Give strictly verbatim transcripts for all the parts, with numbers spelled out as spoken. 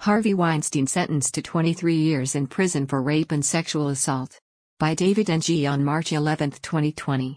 Harvey Weinstein sentenced to twenty-three years in prison for rape and sexual assault. By David N G on March eleventh, twenty twenty.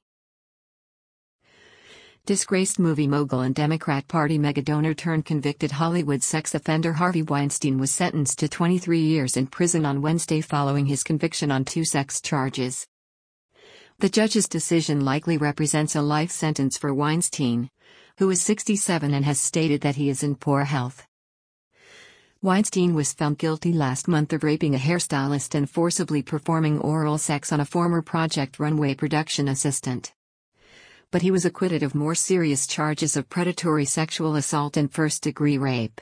Disgraced movie mogul and Democrat Party megadonor turned convicted Hollywood sex offender Harvey Weinstein was sentenced to twenty-three years in prison on Wednesday following his conviction on two sex charges. The judge's decision likely represents a life sentence for Weinstein, who is sixty-seven and has stated that he is in poor health. Weinstein was found guilty last month of raping a hairstylist and forcibly performing oral sex on a former Project Runway production assistant. But he was acquitted of more serious charges of predatory sexual assault and first-degree rape.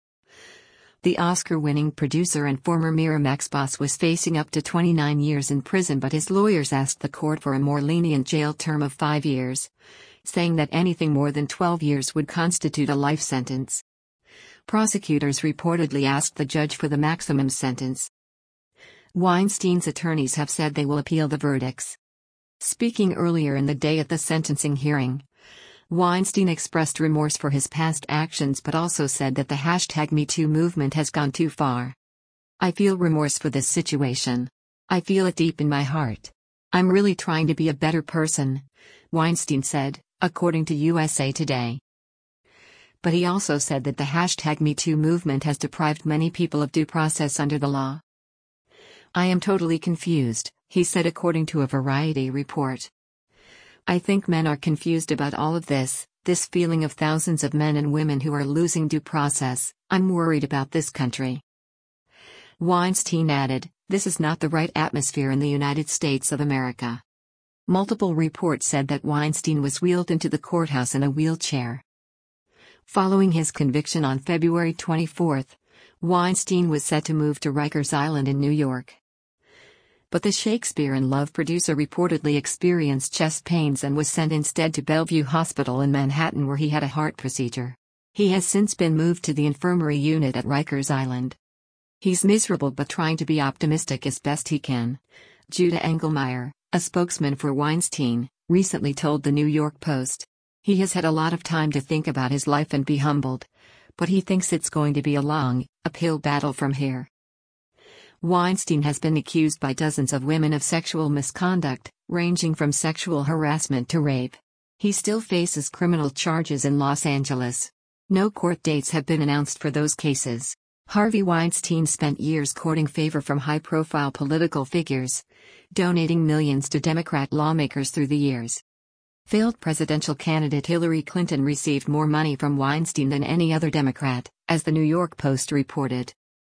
The Oscar-winning producer and former Miramax boss was facing up to twenty-nine years in prison, but his lawyers asked the court for a more lenient jail term of five years, saying that anything more than twelve years would constitute a life sentence. Prosecutors reportedly asked the judge for the maximum sentence. Weinstein's attorneys have said they will appeal the verdicts. Speaking earlier in the day at the sentencing hearing, Weinstein expressed remorse for his past actions but also said that the hashtag MeToo movement has gone too far. "I feel remorse for this situation. I feel it deep in my heart. I'm really trying to be a better person," Weinstein said, according to U S A Today. But he also said that the hashtag MeToo movement has deprived many people of due process under the law. "I am totally confused," he said according to a Variety report. "I think men are confused about all of this, this feeling of thousands of men and women who are losing due process. I'm worried about this country." Weinstein added, "This is not the right atmosphere in the United States of America." Multiple reports said that Weinstein was wheeled into the courthouse in a wheelchair. Following his conviction on February twenty-fourth, Weinstein was set to move to Rikers Island in New York. But the Shakespeare in Love producer reportedly experienced chest pains and was sent instead to Bellevue Hospital in Manhattan, where he had a heart procedure. He has since been moved to the infirmary unit at Rikers Island. "He's miserable but trying to be optimistic as best he can," Judah Engelmeyer, a spokesman for Weinstein, recently told the New York Post. "He has had a lot of time to think about his life and be humbled, but he thinks it's going to be a long, uphill battle from here." Weinstein has been accused by dozens of women of sexual misconduct, ranging from sexual harassment to rape. He still faces criminal charges in Los Angeles. No court dates have been announced for those cases. Harvey Weinstein spent years courting favor from high-profile political figures, donating millions to Democrat lawmakers through the years. Failed presidential candidate Hillary Clinton received more money from Weinstein than any other Democrat, as the New York Post reported.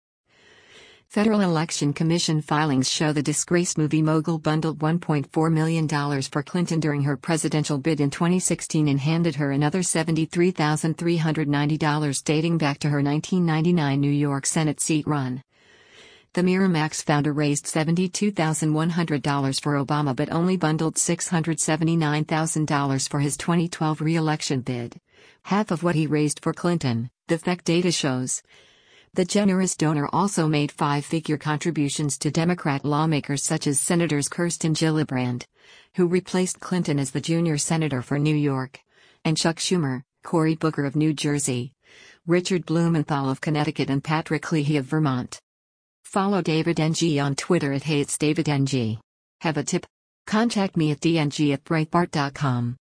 Federal Election Commission filings show the disgraced movie mogul bundled one point four million dollars for Clinton during her presidential bid in twenty sixteen and handed her another seventy-three thousand three hundred ninety dollars dating back to her nineteen ninety-nine New York Senate seat run. The Miramax founder raised seventy-two thousand one hundred dollars for Obama but only bundled six hundred seventy-nine thousand dollars for his twenty twelve re-election bid, half of what he raised for Clinton, the F E C data shows. The generous donor also made five-figure contributions to Democrat lawmakers such as Senators Kirsten Gillibrand, who replaced Clinton as the junior senator for New York, and Chuck Schumer, Cory Booker of New Jersey, Richard Blumenthal of Connecticut and Patrick Leahy of Vermont. Follow David N G on Twitter at Hey It's David N G. Have a tip? Contact me at d n g at breitbart dot com.